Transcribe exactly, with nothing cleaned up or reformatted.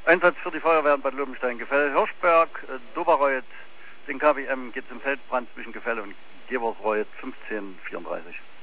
Einsatz für die Feuerwehr in Bad Lobenstein-Gefell, Hirschberg, äh, Doberreuth, den K W M geht zum Feldbrand zwischen Gefell und Geversreuth fünfzehn vierunddreißig.